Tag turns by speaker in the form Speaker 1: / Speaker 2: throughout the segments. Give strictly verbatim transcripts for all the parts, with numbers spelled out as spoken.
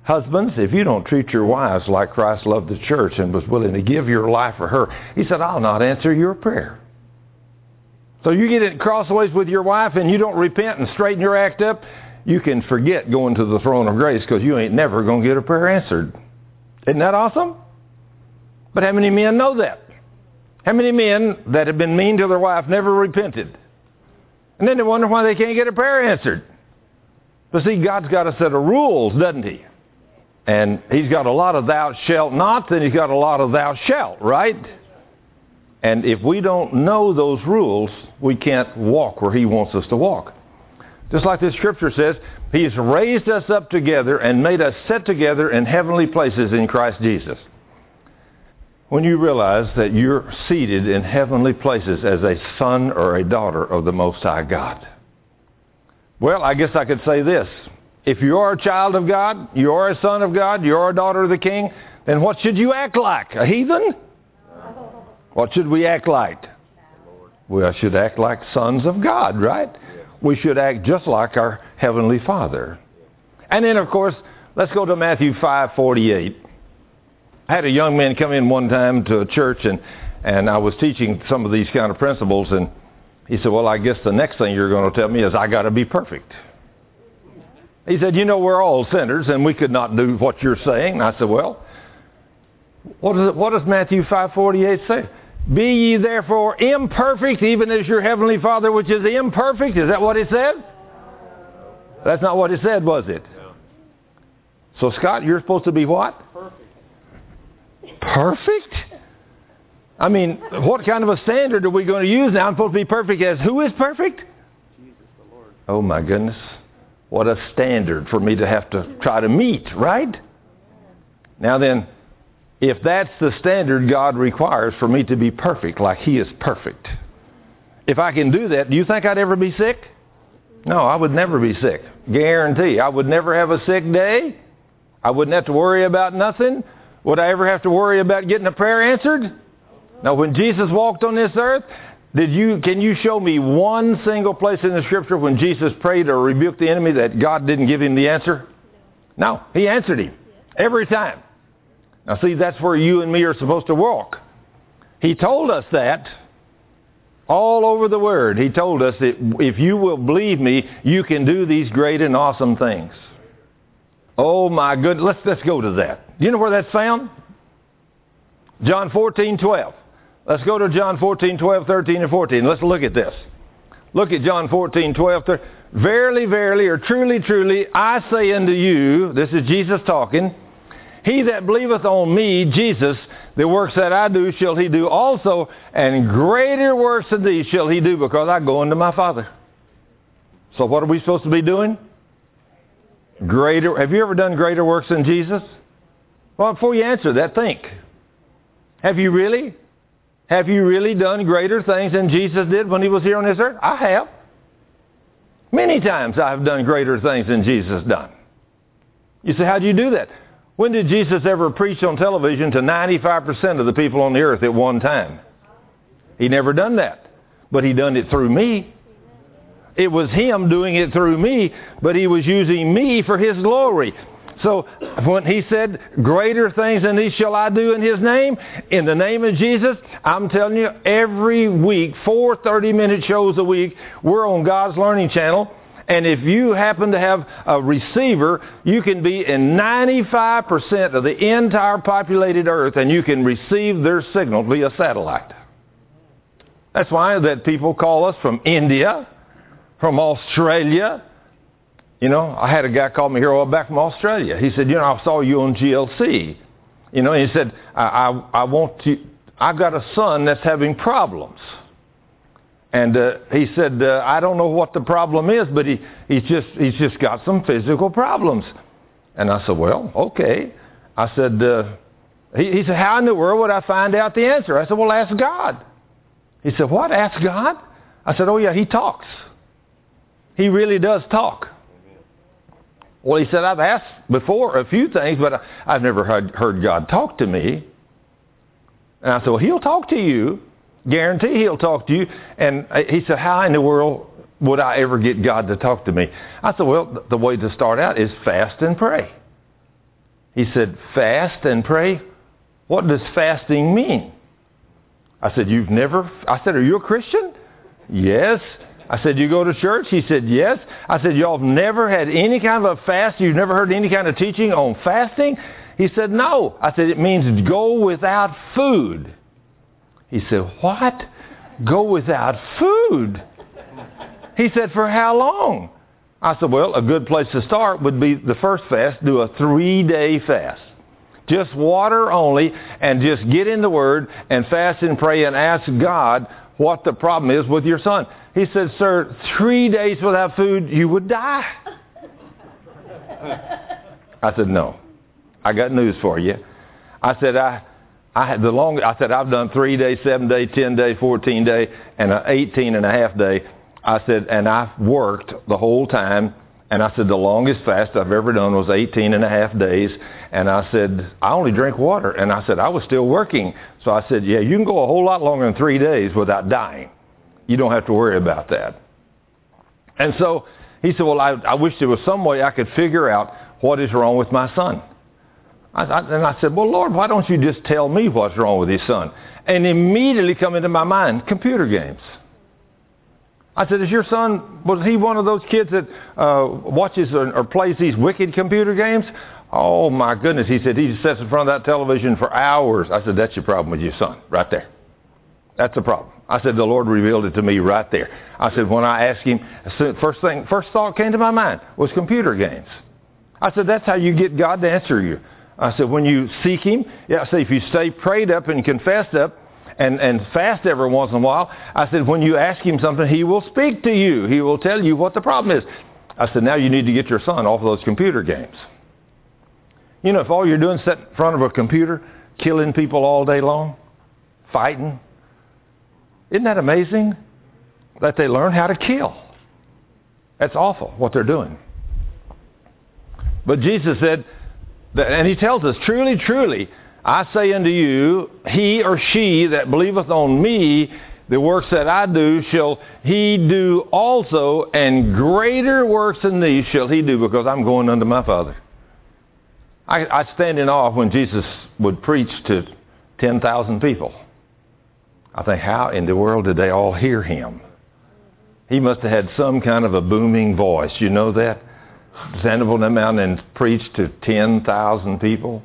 Speaker 1: Husbands, if you don't treat your wives like Christ loved the church and was willing to give your life for her, he said, I'll not answer your prayer. So you get it crossways with your wife and you don't repent and straighten your act up, you can forget going to the throne of grace because you ain't never going to get a prayer answered. Isn't that awesome? But how many men know that? How many men that have been mean to their wife never repented? And then they wonder why they can't get a prayer answered. But see, God's got a set of rules, doesn't he? And he's got a lot of thou shalt nots, and he's got a lot of thou shalt, right? And if we don't know those rules, we can't walk where he wants us to walk. Just like this scripture says, he's raised us up together and made us sit together in heavenly places in Christ Jesus. When you realize that you're seated in heavenly places as a son or a daughter of the Most High God. Well, I guess I could say this. If you are a child of God, you are a son of God, you are a daughter of the King, then what should you act like? A heathen? What should we act like? We should act like sons of God, right? We should act just like our Heavenly Father. And then, of course, let's go to Matthew five forty-eight. I had a young man come in one time to a church, and, and I was teaching some of these kind of principles, and he said, well, I guess the next thing you're going to tell me is I got to be perfect. He said, you know, we're all sinners, and we could not do what you're saying. And I said, well, what, is it, what does Matthew five forty-eight say? Be ye therefore imperfect, even as your heavenly Father which is imperfect. Is that what it said? That's not what it said, was it? So, Scott, you're supposed to be what? Perfect. Perfect? I mean, what kind of a standard are we going to use now? I'm supposed to be perfect as who is perfect? Jesus the Lord. Oh, my goodness. What a standard for me to have to try to meet, right? Now then, if that's the standard God requires for me to be perfect, like he is perfect, if I can do that, do you think I'd ever be sick? No, I would never be sick. Guarantee. I would never have a sick day. I wouldn't have to worry about nothing. Would I ever have to worry about getting a prayer answered? Now, when Jesus walked on this earth, did you? Can you show me one single place in the Scripture when Jesus prayed or rebuked the enemy that God didn't give him the answer? No, he answered him every time. Now, see, that's where you and me are supposed to walk. He told us that all over the Word. He told us that if you will believe me, you can do these great and awesome things. Oh, my goodness. Let's, let's go to that. Do you know where that's found? John fourteen twelve. Let's go to John fourteen twelve, thirteen, and fourteen. Let's look at this. Look at John fourteen twelve. Verily, verily, or truly, truly, I say unto you, this is Jesus talking, he that believeth on me, Jesus, the works that I do shall he do also, and greater works than these shall he do, because I go unto my Father. So what are we supposed to be doing? Greater. Have you ever done greater works than Jesus? Well, before you answer that, think. Have you really? Have you really done greater things than Jesus did when he was here on this earth? I have. Many times I have done greater things than Jesus done. You say, how do you do that? When did Jesus ever preach on television to ninety-five percent of the people on the earth at one time? He never done that. But he done it through me. It was him doing it through me, but he was using me for his glory. So when he said, greater things than these shall I do in his name, in the name of Jesus, I'm telling you, every week, four thirty-minute shows a week, we're on God's Learning Channel. And if you happen to have a receiver, you can be in ninety-five percent of the entire populated earth, and you can receive their signal via satellite. That's why that people call us from India, from Australia. You know, I had a guy call me here a while back from Australia. He said, you know, I saw you on G L C. You know, he said, I, I, I want to, I've got a son that's having problems. And uh, he said, uh, I don't know what the problem is, but he, he's just he's just got some physical problems. And I said, well, okay. I said, uh, he, he said, how in the world would I find out the answer? I said, well, ask God. He said, what, ask God? I said, oh, yeah, he talks. He really does talk. Well, he said, I've asked before a few things, but I've never heard, heard God talk to me. And I said, well, he'll talk to you. Guarantee he'll talk to you. And he said, how in the world would I ever get God to talk to me? I said, well, the way to start out is fast and pray. He said, fast and pray? What does fasting mean? I said, you've never, I said, are you a Christian? Yes. I said, you go to church? He said, yes. I said, y'all have never had any kind of a fast? You've never heard any kind of teaching on fasting? He said, no. I said, it means go without food. He said, what? Go without food? He said, for how long? I said, well, a good place to start would be the first fast. Do a three-day fast. Just water only, and just get in the Word and fast and pray and ask God what the problem is with your son. He said, sir, three days without food, you would die. I said, no. I got news for you. I said, I, I had the long. I said, I've done three day, seven day, ten day, fourteen day, and an eighteen and a half day. I said, and I've worked the whole time. And I said, the longest fast I've ever done was eighteen and a half days. And I said, I only drink water. And I said, I was still working. So I said, yeah, you can go a whole lot longer than three days without dying. You don't have to worry about that. And so he said, well, I, I wish there was some way I could figure out what is wrong with my son. I, I, and I said, well, Lord, why don't you just tell me what's wrong with his son? And immediately come into my mind, computer games. I said, is your son, was he one of those kids that uh, watches or, or plays these wicked computer games? Oh, my goodness. He said, he just sits in front of that television for hours. I said, that's your problem with your son, right there. That's the problem. I said, the Lord revealed it to me right there. I said, when I asked him, first thing, first thought came to my mind was computer games. I said, that's how you get God to answer you. I said, when you seek him, yeah, I said, if you stay prayed up and confessed up, And, and fast every once in a while, I said, when you ask him something, he will speak to you. He will tell you what the problem is. I said, now you need to get your son off of those computer games. You know, if all you're doing is sitting in front of a computer, killing people all day long, fighting, isn't that amazing that they learn how to kill? That's awful, what they're doing. But Jesus said, that, and he tells us, truly, truly, I say unto you, he or she that believeth on me, the works that I do, shall he do also, and greater works than these shall he do, because I'm going unto my Father. I, I stand in awe when Jesus would preach to ten thousand people. I think, how in the world did they all hear him? He must have had some kind of a booming voice. You know that? Stand up on the mountain and preach to ten thousand people.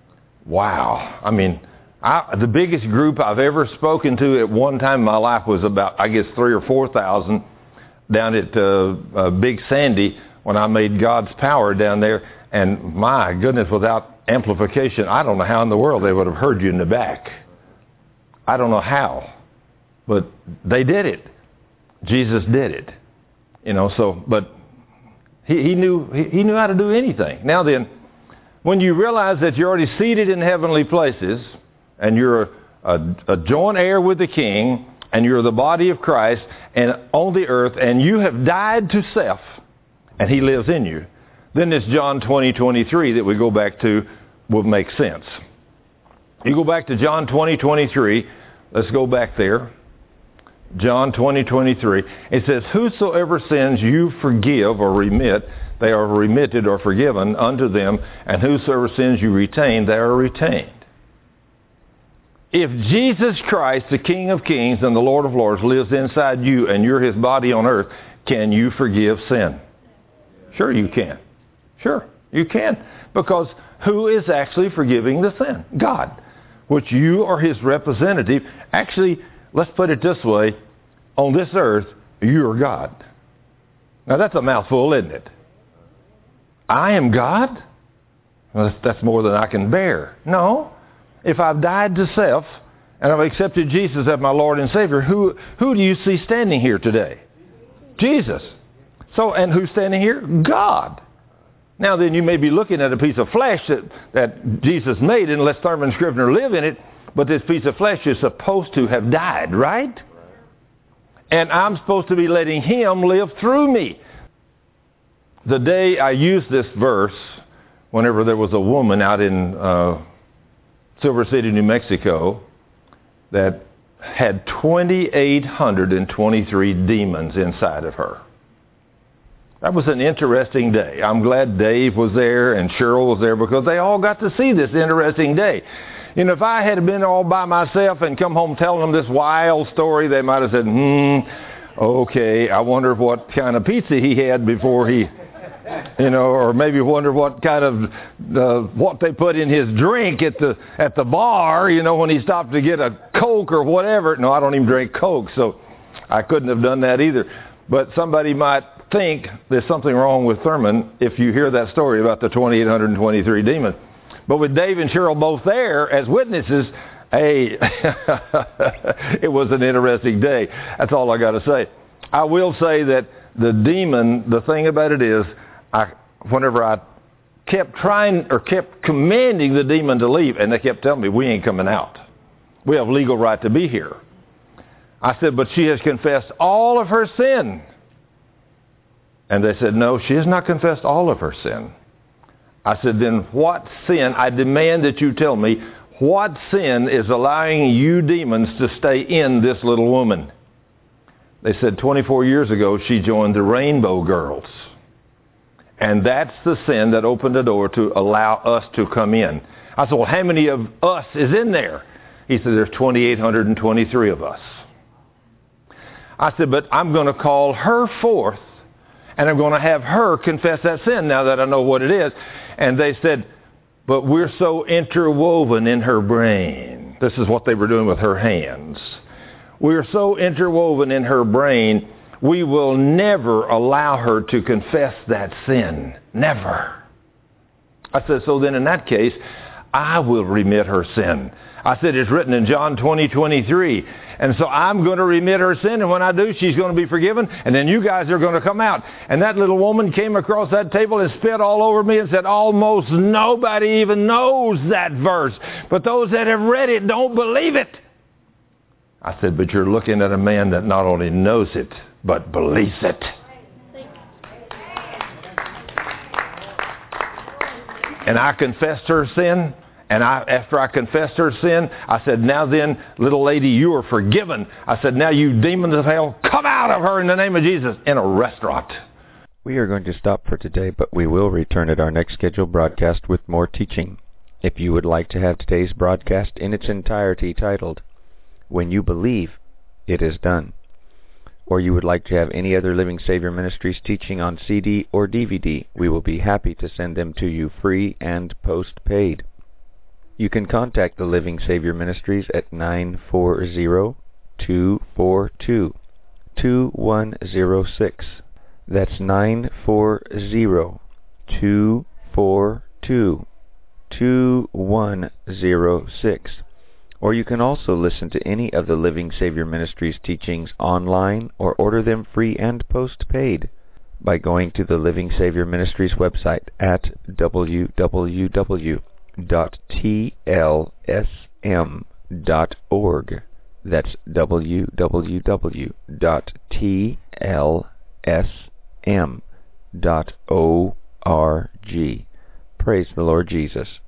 Speaker 1: Wow. I mean, I, the biggest group I've ever spoken to at one time in my life was about, I guess, three or four thousand down at uh, uh, Big Sandy when I made God's Power down there. And my goodness, without amplification, I don't know how in the world they would have heard you in the back. I don't know how, but they did it. Jesus did it. You know, so, but he, he knew he, he knew how to do anything. Now then, when you realize that you're already seated in heavenly places, and you're a, a, a joint heir with the King, and you're the body of Christ, and on the earth, and you have died to self, and he lives in you, then this John twenty, twenty-three that we go back to will make sense. You go back to John twenty, twenty-three. Let's go back there. John twenty, twenty-three. It says, whosoever sins you forgive or remit, they are remitted or forgiven unto them, and whosoever sins you retain, they are retained. If Jesus Christ, the King of Kings and the Lord of Lords, lives inside you and you're his body on earth, can you forgive sin? Sure you can. Sure, you can. Because who is actually forgiving the sin? God, which you are his representative. Actually, let's put it this way. On this earth, you are God. Now that's a mouthful, isn't it? I am God? Well, that's, that's more than I can bear. No. If I've died to self and I've accepted Jesus as my Lord and Savior, who, who do you see standing here today? Jesus. So, and who's standing here? God. Now then, you may be looking at a piece of flesh that, that Jesus made, and let Thurman Scrivener live in it, but this piece of flesh is supposed to have died, right? And I'm supposed to be letting him live through me. The day I used this verse, whenever there was a woman out in uh, Silver City, New Mexico, that had two thousand eight hundred twenty-three demons inside of her. That was an interesting day. I'm glad Dave was there and Cheryl was there because they all got to see this interesting day. You know, if I had been all by myself and come home telling them this wild story, they might have said, hmm, okay, I wonder what kind of pizza he had before he, you know, or maybe wonder what kind of, uh, what they put in his drink at the at the bar, you know, when he stopped to get a Coke or whatever. No, I don't even drink Coke, so I couldn't have done that either. But somebody might think there's something wrong with Thurman if you hear that story about the two thousand eight hundred twenty-three demons. But with Dave and Cheryl both there as witnesses, hey, it was an interesting day. That's all I got to say. I will say that the demon, the thing about it is, I, whenever I kept trying or kept commanding the demon to leave, and they kept telling me, we ain't coming out. We have legal right to be here. I said, but she has confessed all of her sin. And they said, no, she has not confessed all of her sin. I said, then what sin? I demand that you tell me what sin is allowing you demons to stay in this little woman. They said twenty-four years ago she joined the Rainbow Girls. And that's the sin that opened the door to allow us to come in. I said, well, how many of us is in there? He said, there's two thousand eight hundred twenty-three of us. I said, but I'm going to call her forth, and I'm going to have her confess that sin now that I know what it is. And they said, but we're so interwoven in her brain. This is what they were doing with her hands. We're so interwoven in her brain, we will never allow her to confess that sin. Never. I said, so then in that case, I will remit her sin. I said, it's written in John twenty, twenty-three. And so I'm going to remit her sin, and when I do, she's going to be forgiven, and then you guys are going to come out. And that little woman came across that table and spit all over me and said, almost nobody even knows that verse. But those that have read it don't believe it. I said, but you're looking at a man that not only knows it, but believes it. And I confessed her sin. And I, after I confessed her sin, I said, now then, little lady, you are forgiven. I said, now you demons of hell, come out of her in the name of Jesus, in a restaurant.
Speaker 2: We are going to stop for today, but we will return at our next scheduled broadcast with more teaching. If you would like to have today's broadcast in its entirety titled, When You Believe, It Is Done, or you would like to have any other Living Savior Ministries teaching on C D or D V D, we will be happy to send them to you free and post-paid. You can contact the Living Savior Ministries at nine four zero, two four two, two one zero six. That's nine four zero, two four two, two one zero six. Or you can also listen to any of the Living Savior Ministries teachings online or order them free and post-paid by going to the Living Savior Ministries website at w w w dot t l s m dot org. That's w w w dot t l s m dot org. Praise the Lord Jesus.